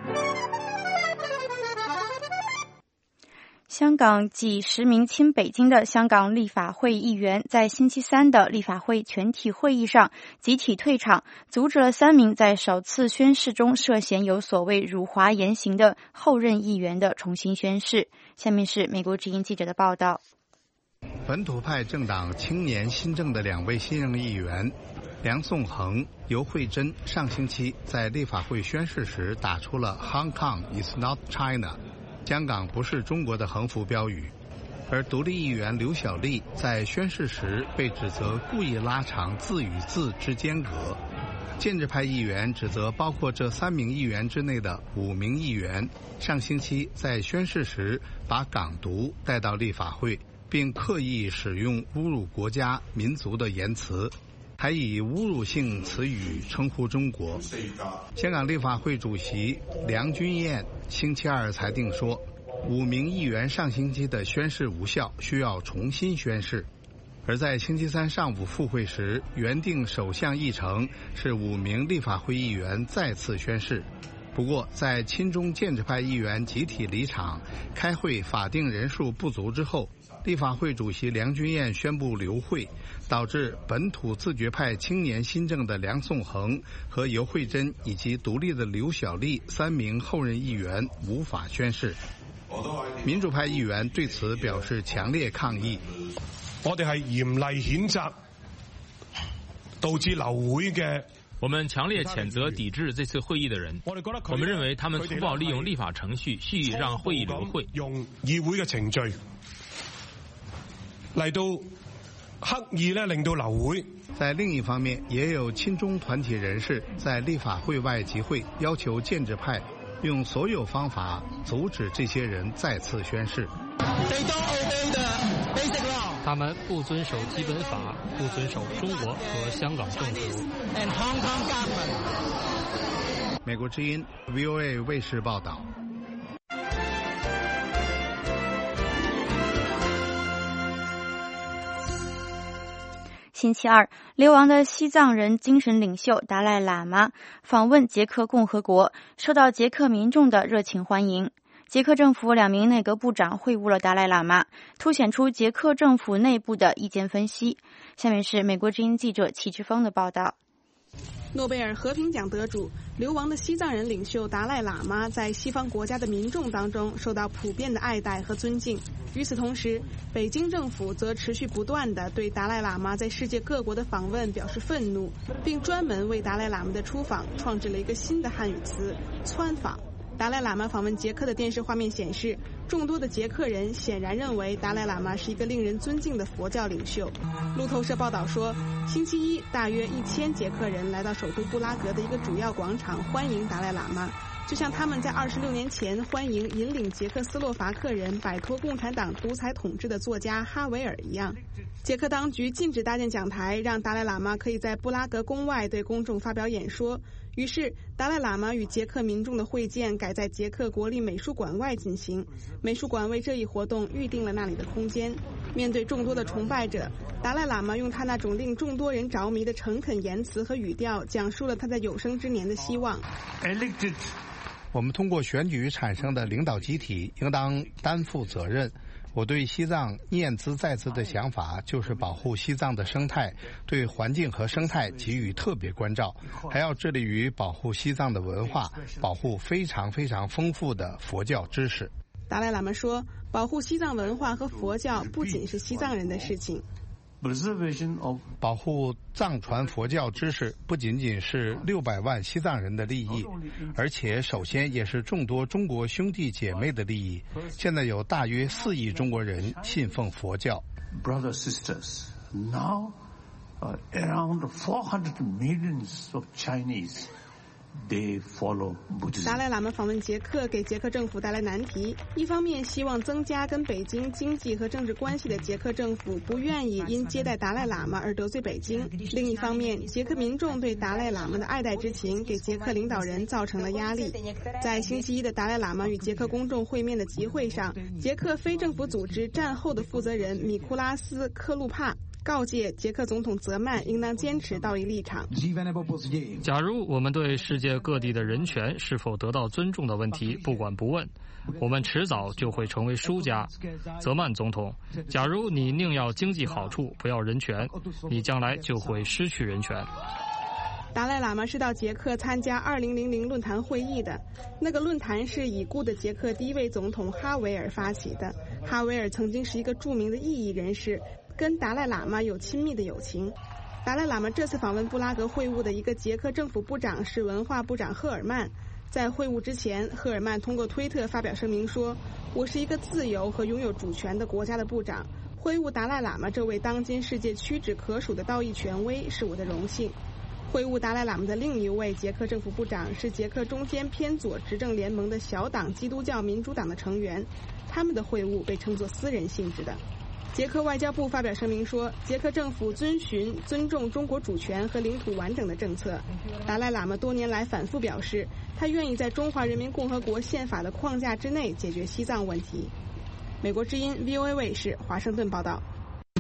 香港几10名亲北京的香港立法会议员在星期3的立法会全体会议上集体退场，阻止了3名在首次宣誓中涉嫌有所谓辱华言行的后任议员的重新宣誓。下面是美国之音记者的报道。 本土派政党青年新政的2位新任议员梁颂恒、尤惠珍上星期在立法会宣誓时打出了 Hong Kong is not China， 香港不是中国的横幅标语。而独立议员刘小丽在宣誓时被指责故意拉长字与字之间隔。建制派议员指责包括这3名议员之内的5名议员上星期在宣誓时把港独带到立法会，并刻意使用侮辱国家民族的言辞，还以侮辱性词语称呼中国。香港立法会主席梁君彦星期2裁定说，5名议员上星期的宣誓无效，需要重新宣誓。而在星期3上午复会时，原定首项议程是5名立法会议员再次宣誓。不过在亲中建制派议员集体离场，开会法定人数不足之后，立法会主席梁君彦宣布留会，导致本土自觉派青年新政的梁颂恒和尤惠珍以及独立的刘小丽3名后任议员无法宣誓。民主派议员对此表示强烈抗议。 我哋係嚴厲譴責導致流會嘅。 我們強烈譴責抵制這次會議的人。我們認為他們粗暴利用立法程序，蓄意讓會議流會， 用議會嘅程序嚟到刻意令到流會。 在另一方面，也有親中團體人士在立法會外集會，要求建制派用所有方法阻止這些人再次宣誓。 他們不遵守基本法，不遵守中國和香港政府。 美國之音 VOA 衛視報道。 星期2，流亡的西藏人精神领袖达赖喇嘛访问捷克共和国，受到捷克民众的热情欢迎。 捷克政府2名内阁部长会晤了达赖喇嘛，凸显出捷克政府内部的意见分析。下面是美国之音记者齐志峰的报道。 诺贝尔和平奖得主、流亡的西藏人领袖达赖喇嘛在西方国家的民众当中受到普遍的爱戴和尊敬。与此同时，北京政府则持续不断地对达赖喇嘛在世界各国的访问表示愤怒，并专门为达赖喇嘛的出访创制了一个新的汉语词“窜访”。达赖喇嘛访问捷克的电视画面显示，众多的捷克人显然认为达赖喇嘛是一个令人尊敬的佛教领袖。路透社报道说，星期一大约1000捷克人来到首都布拉格的一个主要广场欢迎达赖喇嘛，就像他们在26年前欢迎引领捷克斯洛伐克人摆脱共产党独裁统治的作家哈维尔一样。捷克当局禁止搭建讲台，让达赖喇嘛可以在布拉格宫外对公众发表演说。于是，达赖喇嘛与捷克民众的会见改在捷克国立美术馆外进行。美术馆为这一活动预定了那里的空间。面对众多的崇拜者，达赖喇嘛用他那种令众多人着迷的诚恳言辞和语调，讲述了他在有生之年的希望。 我们通过选举产生的领导集体应当担负责任。我对西藏念兹在兹的想法就是保护西藏的生态，对环境和生态给予特别关照，还要致力于保护西藏的文化，保护非常丰富的佛教知识。 达赖喇嘛说，保护西藏文化和佛教不仅是西藏人的事情。 保护藏传佛教知识不仅仅是600万西藏人的利益，而且首先也是众多中国兄弟姐妹的利益。现在有大约4亿中国人信奉佛教。 Brothers, sisters, now around 400 millions of Chinese they follow Buddhism. 达赖喇嘛访问捷克，给捷克政府带来难题。一方面希望增加跟北京经济和政治关系的捷克政府不愿意因接待达赖喇嘛而得罪北京；另一方面，捷克民众对达赖喇嘛的爱戴之情给捷克领导人造成了压力。在星期一的达赖喇嘛与捷克公众会面的集会上，捷克非政府组织战后的负责人米库拉斯·科鲁帕告诫捷克总统泽曼应当坚持道义立场。 假如我们对世界各地的人权是否得到尊重的问题不管不问，我们迟早就会成为输家。泽曼总统，假如你宁要经济好处不要人权，你将来就会失去人权。 达赖喇嘛是到捷克参加2000论坛会议的，那个论坛是已故的捷克第一位总统哈维尔发起的。哈维尔曾经是一个著名的异议人士，跟达赖喇嘛有亲密的友情。达赖喇嘛这次访问布拉格会晤的一个捷克政府部长是文化部长赫尔曼。在会晤之前，赫尔曼通过推特发表声明说，我是一个自由和拥有主权的国家的部长，会晤达赖喇嘛这位当今世界屈指可数的道义权威是我的荣幸。会晤达赖喇嘛的另一位捷克政府部长是捷克中间偏左执政联盟的小党基督教民主党的成员，他们的会晤被称作私人性质的。捷克外交部发表声明说，捷克政府尊重中国主权和领土完整的政策。达赖喇嘛多年来反复表示，他愿意在中华人民共和国宪法的框架之内解决西藏问题。美国之音 VOA 卫视华盛顿报道。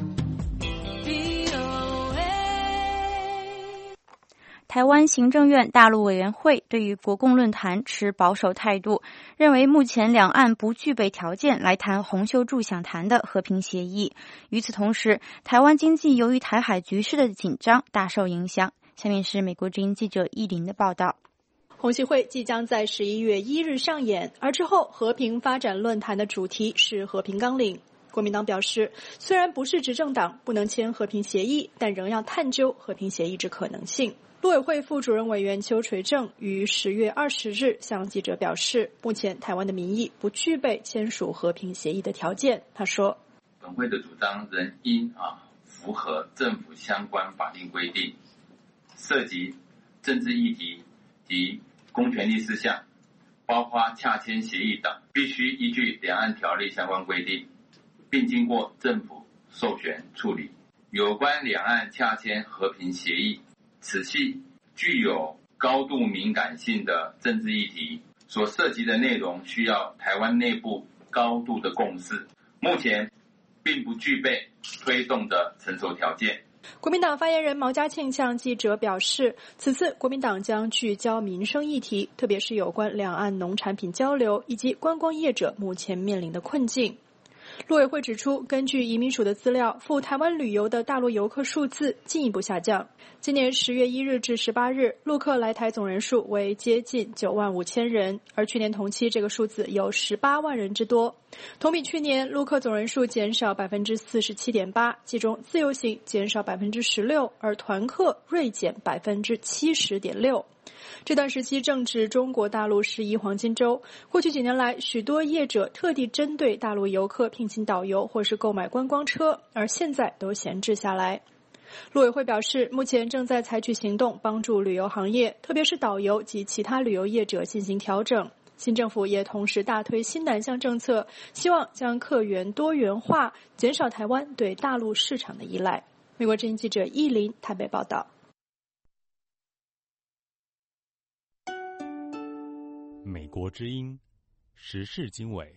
台湾行政院大陆委员会对于国共论坛持保守态度，认为目前两岸不具备条件来谈洪秀柱想谈的和平协议。与此同时，台湾经济由于台海局势的紧张大受影响。下面是美国之音记者易林的报道。 红协会即将在11月1日上演，而之后和平发展论坛的主题是和平纲领。国民党表示，虽然不是执政党，不能签和平协议，但仍要探究和平协议之可能性。陆委会副主任委员邱垂正于10月20日向记者表示，目前台湾的民意不具备签署和平协议的条件。他说， 本会的主张仍应符合政府相关法定规定，涉及政治议题及公权力事项，包括洽签协议等，必须依据两岸条例相关规定，并经过政府授权处理。有关两岸洽签和平协议，此系具有高度敏感性的政治议题，所涉及的内容需要台湾内部高度的共识，目前并不具备推动的成熟条件。 国民党发言人毛家庆向记者表示，此次国民党将聚焦民生议题，特别是有关两岸农产品交流以及观光业者目前面临的困境。陆委会指出，根据移民署的资料，赴台湾旅游的大陆游客数字进一步下降。今年10月1日至18日，陆客来台总人数为接近9万5千人，而去年同期这个数字有18万人之多。同比去年，陆客总人数减少 47.8%， 其中自由行减少 16%， 而团客锐减 70.6%。这段时期正值中国大陆11黄金周，过去几年来，许多业者特地针对大陆游客聘请导游或是购买观光车，而现在都闲置下来。陆委会表示，目前正在采取行动帮助旅游行业，特别是导游及其他旅游业者进行调整。新政府也同时大推新南向政策，希望将客源多元化，减少台湾对大陆市场的依赖。美国之音记者易林台北报道。 美国之音时事经纬。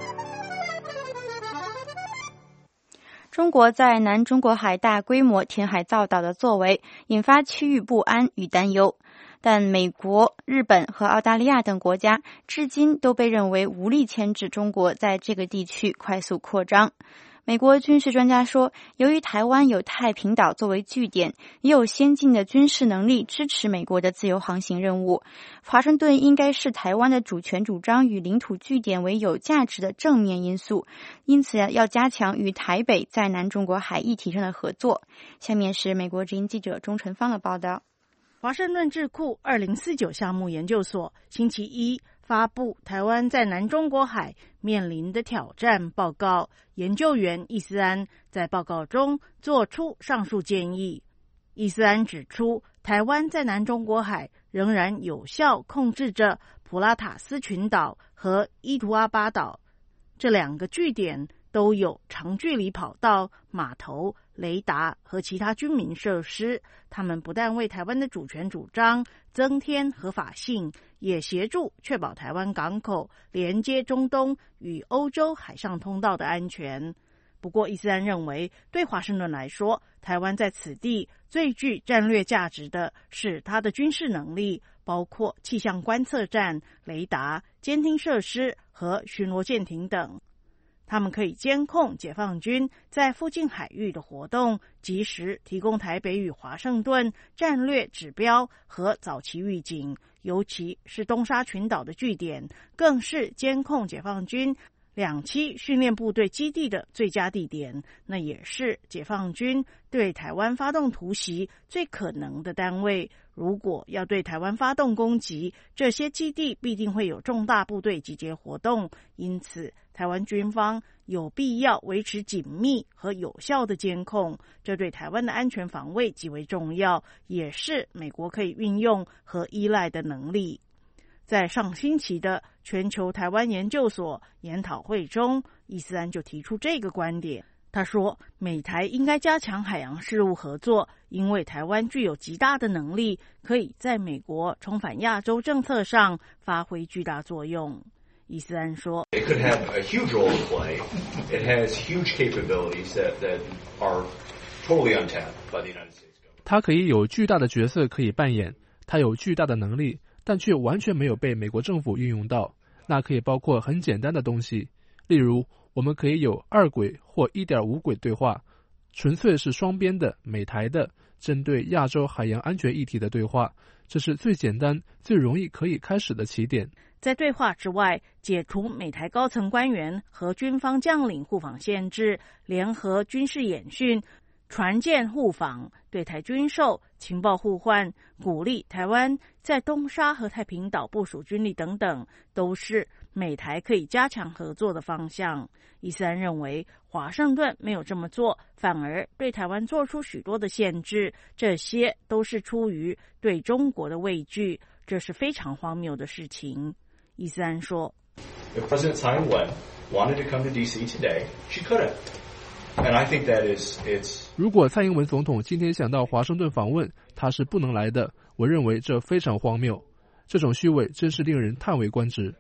中国在南中国海大规模填海造岛的作为引发区域不安与担忧，但美国、日本和澳大利亚等国家至今都被认为无力牵制中国在这个地区快速扩张。美国军事专家说，由于台湾有太平岛作为据点，也有先进的军事能力支持美国的自由航行任务，华盛顿应该视台湾的主权主张与领土据点为有价值的正面因素，因此要加强与台北在南中国海议题上的合作。下面是美国之音记者钟晨芳的报道。 华盛顿智库2049项目研究所星期一发布台湾在南中国海面临的挑战报告，研究员易思安在报告中做出上述建议。易思安指出，台湾在南中国海仍然有效控制着普拉塔斯群岛和伊图阿巴岛，这两个据点都有长距离跑道、码头、雷达和其他军民设施，他们不但为台湾的主权主张增添合法性，也协助确保台湾港口连接中东与欧洲海上通道的安全。不过，易思安认为，对华盛顿来说，台湾在此地最具战略价值的是它的军事能力，包括气象观测站、雷达、监听设施和巡逻舰艇等。他们可以监控解放军在附近海域的活动，及时提供台北与华盛顿战略指标和早期预警，尤其是东沙群岛的据点，更是监控解放军2栖训练部队基地的最佳地点，那也是解放军对台湾发动突袭最可能的单位。如果要对台湾发动攻击，这些基地必定会有重大部队集结活动，因此台湾军方有必要维持紧密和有效的监控，这对台湾的安全防卫极为重要，也是美国可以运用和依赖的能力。在上星期的全球台湾研究所研讨会中，易思安就提出这个观点。他说，美台应该加强海洋事务合作，因为台湾具有极大的能力，可以在美国重返亚洲政策上发挥巨大作用。易思安说 It could have a huge role to play. It has huge capabilities that are totally untapped by the United States government. 它可以有巨大的角色可以扮演，它有巨大的能力，但却完全没有被美国政府运用到。那可以包括很简单的东西，例如我们可以有2轨或 1.5 轨对话，纯粹是双边的美台的针对亚洲海洋安全议题的对话，这是最简单最容易可以开始的起点。 在对话之外，解除美台高层官员和军方将领互访限制，联合军事演训，船舰互访，对台军售、情报互换，鼓励台湾在东沙和太平岛部署军力等等，都是美台可以加强合作的方向。易思安认为，华盛顿没有这么做，反而对台湾做出许多的限制，这些都是出于对中国的畏惧，这是非常荒谬的事情。易思安说 If President Tsai Ing-wen wanted to come to D.C. today, she could have. And I think that it's 如果蔡英文总统今天想到华盛顿访问，他是不能来的。我认为这非常荒谬，这种虚伪真是令人叹为观止。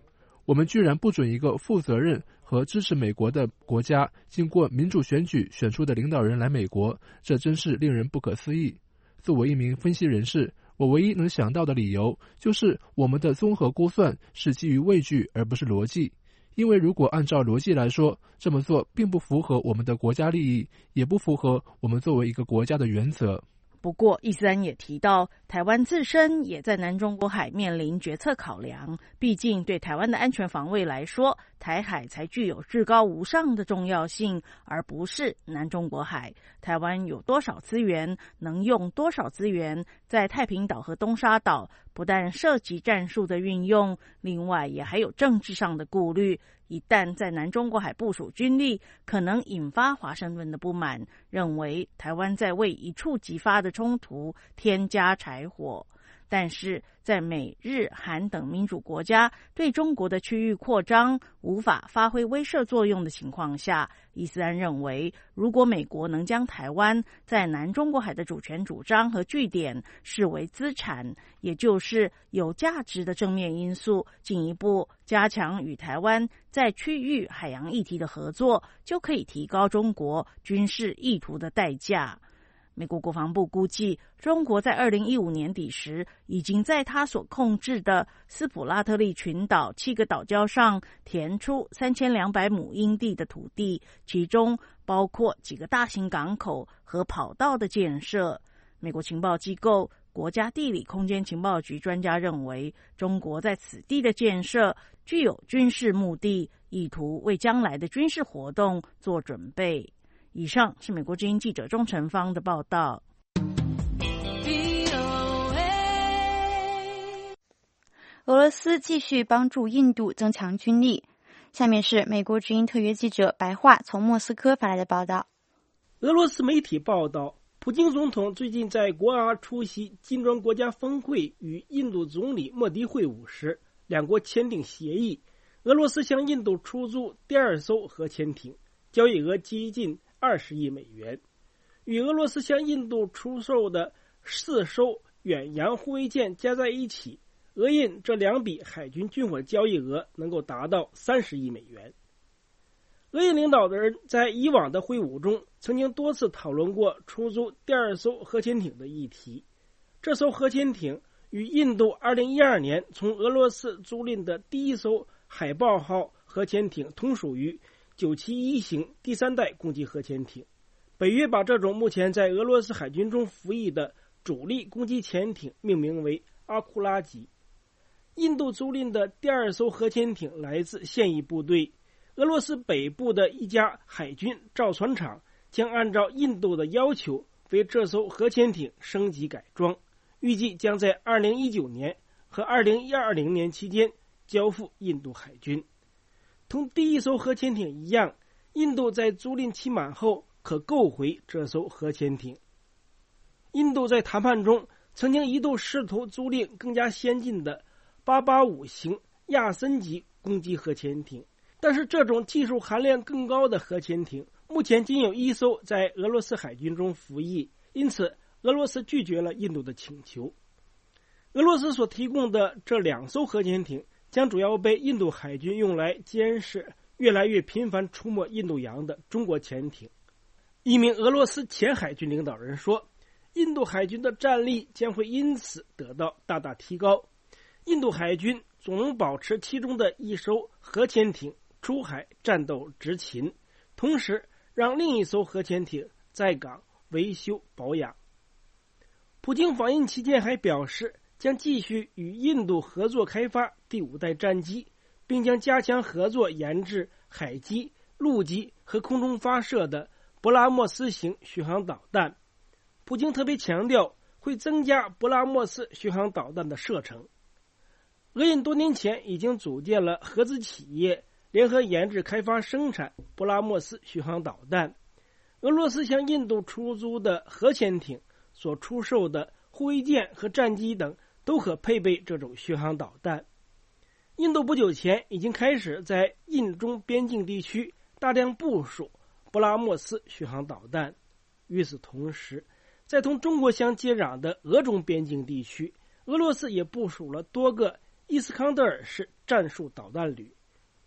我们居然不准一个负责任和支持美国的国家经过民主选举选出的领导人来美国，这真是令人不可思议。作为一名分析人士，我唯一能想到的理由就是我们的综合估算是基于畏惧而不是逻辑。因为如果按照逻辑来说，这么做并不符合我们的国家利益，也不符合我们作为一个国家的原则。 不过，易思安也提到，台湾自身也在南中国海面临决策考量。毕竟，对台湾的安全防卫来说，台海才具有至高无上的重要性，而不是南中国海。台湾有多少资源，能用多少资源，在太平岛和东沙岛，不但涉及战术的运用，另外也还有政治上的顾虑。一旦在南中国海部署军力，可能引发华盛顿的不满，认为台湾在为一触即发的冲突添加柴火。但是在美日韩等民主国家对中国的区域扩张无法发挥威慑作用的情况下，易思安认为，如果美国能将台湾在南中国海的主权主张和据点视为资产，也就是有价值的正面因素，进一步加强与台湾在区域海洋议题的合作，就可以提高中国军事意图的代价。美国国防部估计，中国在2015年底时，已经在他所控制的斯普拉特利群岛7个岛礁上填出3200亩英地的土地，其中包括几个大型港口和跑道的建设。美国情报机构国家地理空间情报局专家认为，中国在此地的建设具有军事目的，意图为将来的军事活动做准备。以上是美国之音记者钟成芳的报道。 俄罗斯继续帮助印度增强军力。下面是美国之音特约记者白桦从莫斯科发来的报道。 俄罗斯媒体报道，普京总统最近在国阿出席金砖国家峰会与印度总理莫迪会晤时，两国签订协议，俄罗斯向印度出租第2艘核潜艇，交易额接近20亿美元，与俄罗斯向印度出售的4艘远洋护卫舰加在一起，俄印这2笔海军军火交易额能够达到30亿美元。俄印领导人在以往的会晤中曾经多次讨论过出租第2艘核潜艇的议题。这艘核潜艇与印度2012年从俄罗斯租赁的第1艘海豹号核潜艇同属于971型第3代攻击核潜艇。北约把这种目前在俄罗斯海军中服役的主力攻击潜艇命名为阿库拉级。印度租赁的第2艘核潜艇来自现役部队，俄罗斯北部的一家海军造船厂将按照印度的要求为这艘核潜艇升级改装，预计将在2019年和2020年期间交付印度海军。同第1艘核潜艇一样，印度在租赁期满后可购回这艘核潜艇。印度在谈判中曾经一度试图租赁更加先进的885型亚森级攻击核潜艇，但是这种技术含量更高的核潜艇目前仅有1艘在俄罗斯海军中服役，因此俄罗斯拒绝了印度的请求。俄罗斯所提供的这2艘核潜艇将主要被印度海军用来监视越来越频繁出没印度洋的中国潜艇。一名俄罗斯前海军领导人说，印度海军的战力将会因此得到大大提高，印度海军总能保持其中的1艘核潜艇出海战斗执勤，同时让另1艘核潜艇在港维修保养。普京访印期间还表示，将继续与印度合作开发第5代战机，并将加强合作研制海基、陆基和空中发射的勃拉莫斯型巡航导弹。普京特别强调会增加勃拉莫斯巡航导弹的射程。俄印多年前已经组建了合资企业，联合研制开发生产勃拉莫斯巡航导弹。俄罗斯向印度出租的核潜艇所出售的护卫舰和战机等都可配备这种巡航导弹。印度不久前已经开始在印中边境地区大量部署勃拉莫斯巡航导弹。与此同时，在同中国相接壤的俄中边境地区，俄罗斯也部署了多个伊斯康德尔式战术导弹旅。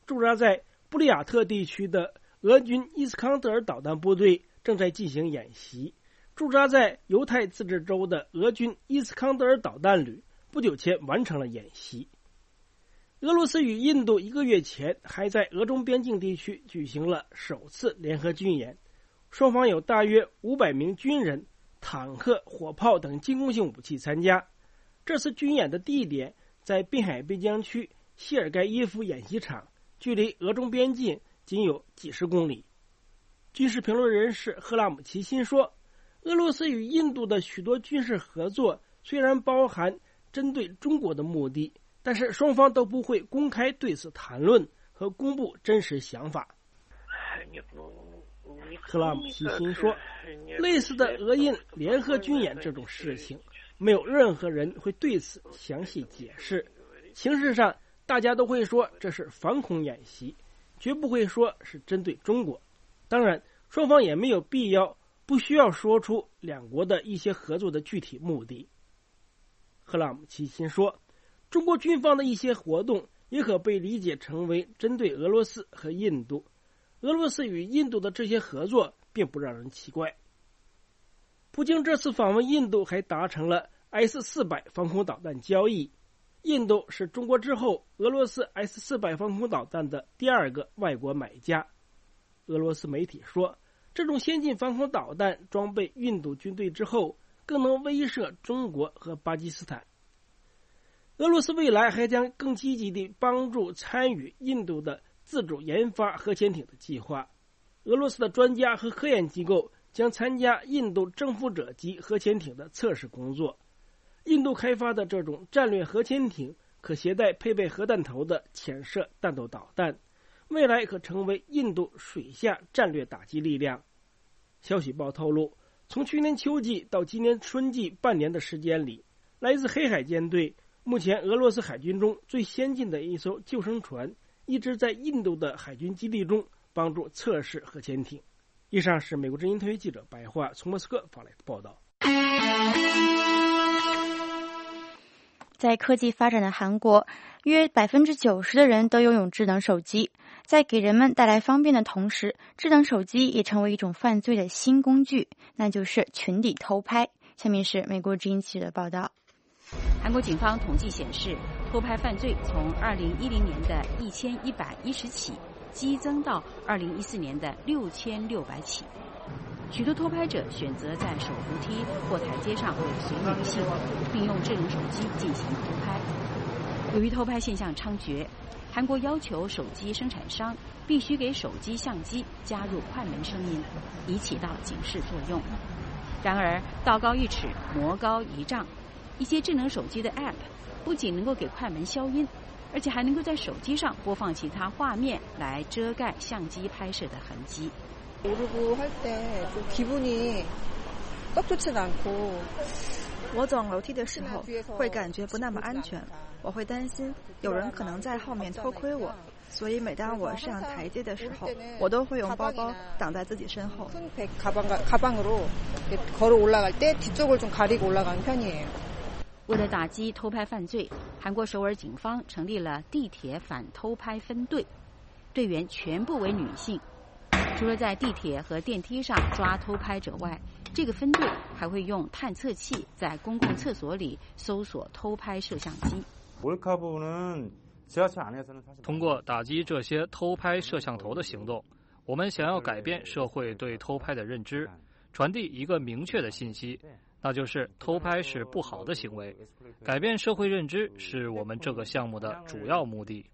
驻扎在布里亚特地区的俄军伊斯康德尔导弹部队正在进行演习。驻扎在犹太自治州的俄军伊斯康德尔导弹旅不久前完成了演习。俄罗斯与印度1个月前还在俄中边境地区举行了首次联合军演，双方有大约500名军人、坦克、火炮等进攻性武器参加。这次军演的地点在滨海边疆区谢尔盖耶夫演习场，距离俄中边境仅有几十公里。军事评论人士赫拉姆齐辛说，俄罗斯与印度的许多军事合作虽然包含针对中国的目的，但是双方都不会公开对此谈论和公布真实想法。赫拉姆齐辛说，类似的俄印联合军演这种事情，没有任何人会对此详细解释。形式上，大家都会说这是反恐演习，绝不会说是针对中国。当然，双方也没有必要不需要说出两国的一些合作的具体目的。赫拉姆齐辛说，中国军方的一些活动也可被理解成为针对俄罗斯和印度。俄罗斯与印度的这些合作并不让人奇怪。普京这次访问印度还达成了 S-400 防空导弹交易。印度是中国之后俄罗斯 S-400 防空导弹的第2个外国买家。俄罗斯媒体说，这种先进防空导弹装备印度军队之后，更能威慑中国和巴基斯坦。俄罗斯未来还将更积极地帮助参与印度的自主研发核潜艇的计划。俄罗斯的专家和科研机构将参加印度征服者级核潜艇的测试工作。印度开发的这种战略核潜艇可携带配备核弹头的潜射弹道导弹，未来可成为印度水下战略打击力量。消息报透露，从去年秋季到今年春季半年的时间里，来自黑海舰队，目前俄罗斯海军中最先进的一艘救生船，一直在印度的海军基地中帮助测试核潜艇。以上是美国之音特约记者白桦从莫斯科发来的报道。 在科技发展的韩国，约 90% 的人都拥有智能手机。在给人们带来方便的同时，智能手机也成为一种犯罪的新工具，那就是群体偷拍。下面是美国之音记者的报道。 韩国警方统计显示，偷拍犯罪从2010年的1110起激增到2014年的6600起。许多偷拍者选择在手扶梯或台阶上尾随女性，并用智能手机进行偷拍。由于偷拍现象猖獗，韩国要求手机生产商必须给手机相机加入快门声音，以起到警示作用。然而，道高一尺，魔高一丈，一些智能手机的 App 不仅能够给快门消音，而且还能够在手机上播放其他画面来遮盖相机拍摄的痕迹。 我走楼梯的时候会感觉不那么安全，我会担心有人可能在后面偷窥我，所以每当我上台阶的时候，我都会用包包挡在自己身后。 为了打击偷拍犯罪，韩国首尔警方成立了地铁反偷拍分队，队员全部为女性。除了在地铁和电梯上抓偷拍者外，这个分队还会用探测器在公共厕所里搜索偷拍摄像机。 通过打击这些偷拍摄像头的行动，我们想要改变社会对偷拍的认知，传递一个明确的信息，那就是偷拍是不好的行为。改变社会认知是我们这个项目的主要目的。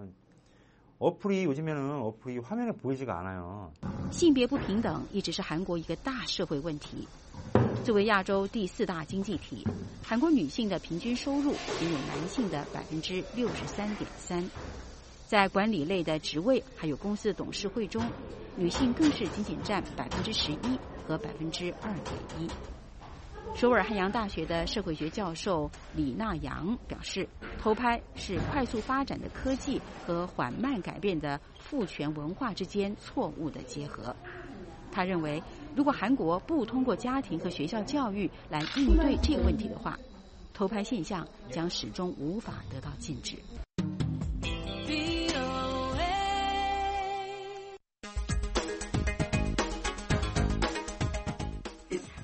性别不平等一直是韩国一个大社会问题。作为亚洲第4大经济体，韩国女性的平均收入仅有男性的 63.3%。在管理类的职位还有公司的董事会中，女性更是仅占 11% 和 2.1%。首尔汉阳大学的社会学教授李纳阳表示，偷拍是快速发展的科技和缓慢改变的父权文化之间错误的结合。他认为，如果韩国不通过家庭和学校教育来应对这个问题的话，偷拍现象将始终无法得到禁止。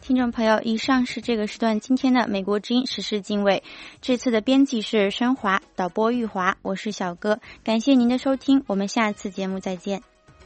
听众朋友，以上是这个时段今天的美国之音时事经纬。这次的编辑是申华，导播玉华，我是小哥，感谢您的收听，我们下次节目再见。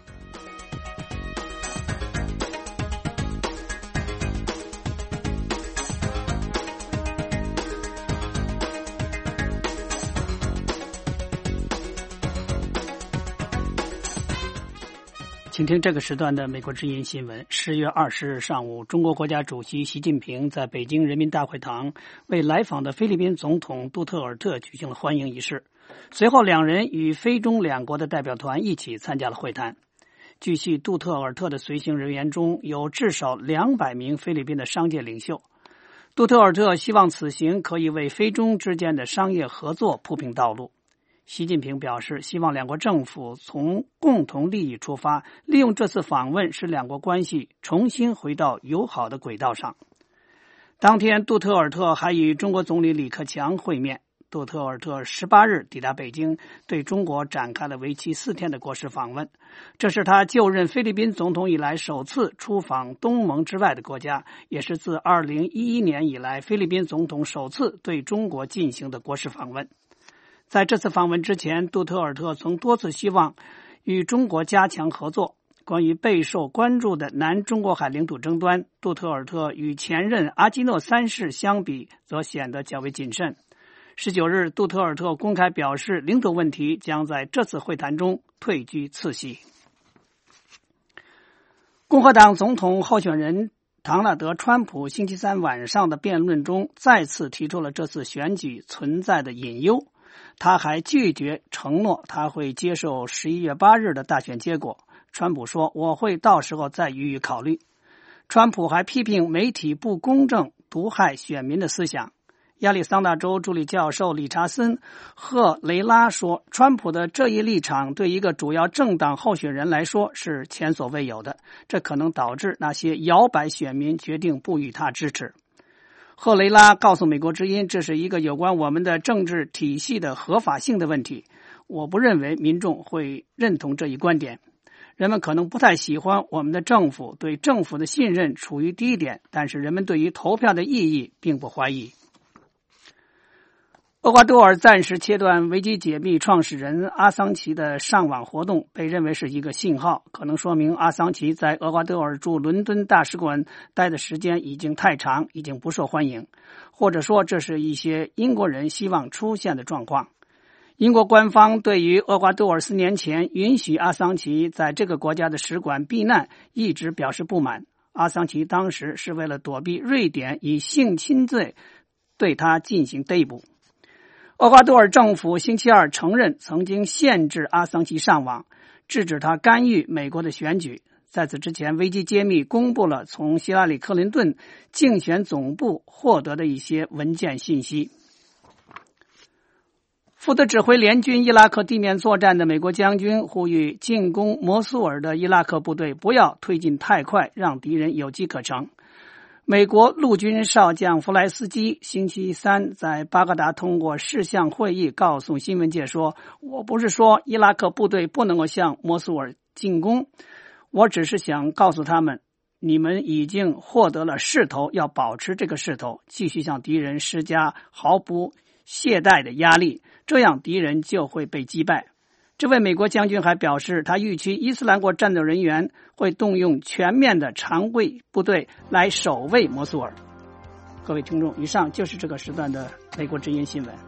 请听这个时段的美国之音新闻。10月20日上午，中国国家主席习近平在北京人民大会堂为来访的菲律宾总统杜特尔特举行了欢迎仪式。随后，两人与菲中两国的代表团一起参加了会谈。据悉，杜特尔特的随行人员中有至少200名菲律宾的商界领袖。杜特尔特希望此行可以为菲中之间的商业合作铺平道路。习近平表示，希望两国政府从共同利益出发，利用这次访问使两国关系重新回到友好的轨道上。当天，杜特尔特还与中国总理李克强会面。杜特尔特18日抵达北京，对中国展开了为期4天的国事访问。这是他就任菲律宾总统以来首次出访东盟之外的国家，也是自2011年以来菲律宾总统首次对中国进行的国事访问。在这次访问之前，杜特尔特曾多次希望与中国加强合作。关于备受关注的南中国海领土争端，杜特尔特与前任阿基诺三世相比，则显得较为谨慎。19日，杜特尔特公开表示，领土问题将在这次会谈中退居次席。共和党总统候选人唐纳德·川普星期三晚上的辩论中再次提出了这次选举存在的隐忧。他还拒绝承诺他会接受11月8日的大选结果。川普说，我会到时候再予以考虑。川普还批评媒体不公正，毒害选民的思想。亚利桑那州助理教授理查森·赫雷拉说，川普的这一立场对一个主要政党候选人来说是前所未有的，这可能导致那些摇摆选民决定不予他支持。赫雷拉告诉美国之音，这是一个有关我们的政治体系的合法性的问题。我不认为民众会认同这一观点。人们可能不太喜欢我们的政府，对政府的信任处于低点，但是人们对于投票的意义并不怀疑。厄瓜多尔暂时切断维基解密创始人阿桑奇的上网活动，被认为是一个信号，可能说明阿桑奇在厄瓜多尔驻伦敦大使馆待的时间已经太长，已经不受欢迎，或者说这是一些英国人希望出现的状况。英国官方对于厄瓜多尔4年前允许阿桑奇在这个国家的使馆避难一直表示不满。阿桑奇当时是为了躲避瑞典以性侵罪对他进行逮捕。厄瓜多尔政府星期二承认曾经限制阿桑奇上网，制止他干预美国的选举。在此之前，维基揭秘公布了从希拉里·克林顿竞选总部获得的一些文件信息。负责指挥联军伊拉克地面作战的美国将军呼吁进攻摩苏尔的伊拉克部队不要推进太快，让敌人有机可乘。美国陆军少将弗莱斯基星期三在巴格达通过视像会议告诉新闻界说，我不是说伊拉克部队不能够向摩苏尔进攻，我只是想告诉他们，你们已经获得了势头，要保持这个势头，继续向敌人施加毫不懈怠的压力，这样敌人就会被击败。这位美国将军还表示，他预期伊斯兰国战斗人员会动用全面的常规部队来守卫摩苏尔。各位听众，以上就是这个时段的美国之音新闻。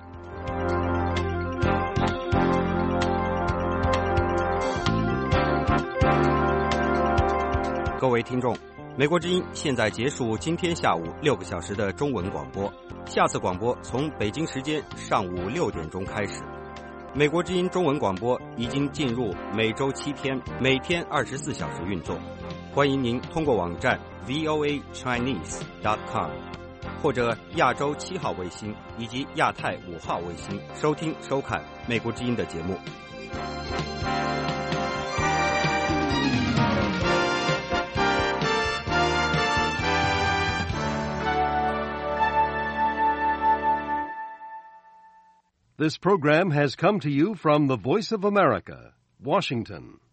各位听众，美国之音现在结束今天下午6个小时的中文广播，下次广播从北京时间上午6点钟开始。美国之音中文广播已经进入每周7天，每天24小时运作。欢迎您通过网站 voachinese.com 或者亚洲7号卫星以及亚太5号卫星收听收看美国之音的节目。 This program has come to you from the Voice of America, Washington.